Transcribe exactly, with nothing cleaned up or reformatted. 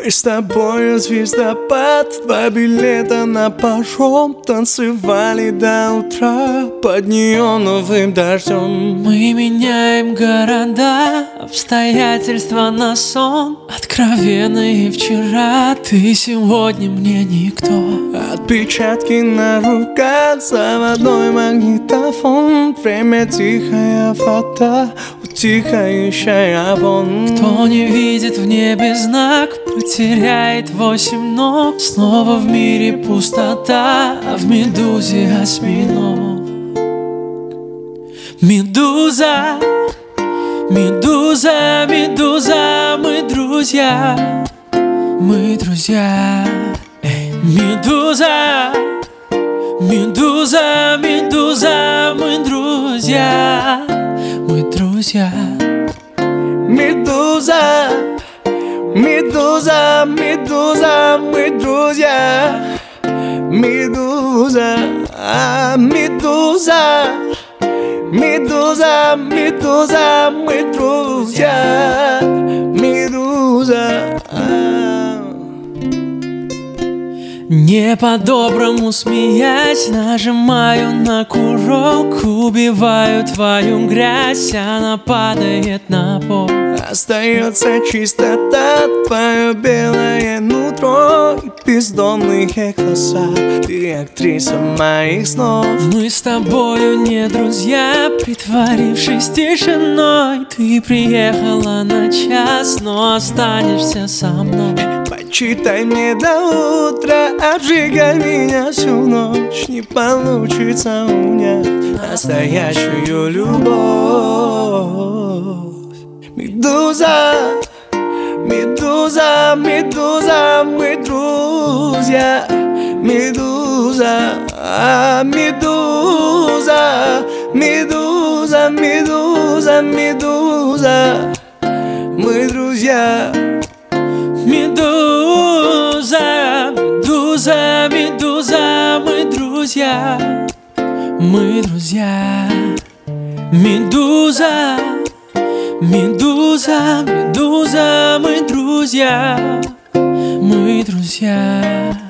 Мы с тобою звездопад, два билета на паром, танцевали до утра под неоновым дождем. Мы меняем города, обстоятельства на сон, откровенные вчера, ты сегодня мне никто. Отпечатки на руках, заводной магнитофон, время тихая вода, утихающая вон. Кто не видит в небе знак, потеряет восемь ног. Снова в мире пустота, а в медузе осьминог. Медуза, медуза, медуза, мы друзья, мы друзья. Эй. Медуза, медуза, медуза, мы друзья, мы друзья. Медуза, медуза, медуза, мы друзья. Медуза, а медуза, медуза, медуза, мы друзья. Медуза, а. Не по-доброму смеясь, нажимаю на курок, убиваю твою грязь, она падает на пол. Остается чистота, твое белое нутро и бездонные глаза. Ты актриса моих снов. Мы с тобою не друзья, притворившись тишиной. Ты приехала на час, но останешься со мной. Почитай мне до утра, обжигай меня всю ночь. Не получится унять настоящую любовь. Медуза, медуза, медуза, мы друзья. Медуза, а медуза, медуза, медуза, медуза, мы друзья. Медуза, медуза, медуза, мы друзья, мы друзья. Медуза, медуза, медуза, мы друзья, мы друзья.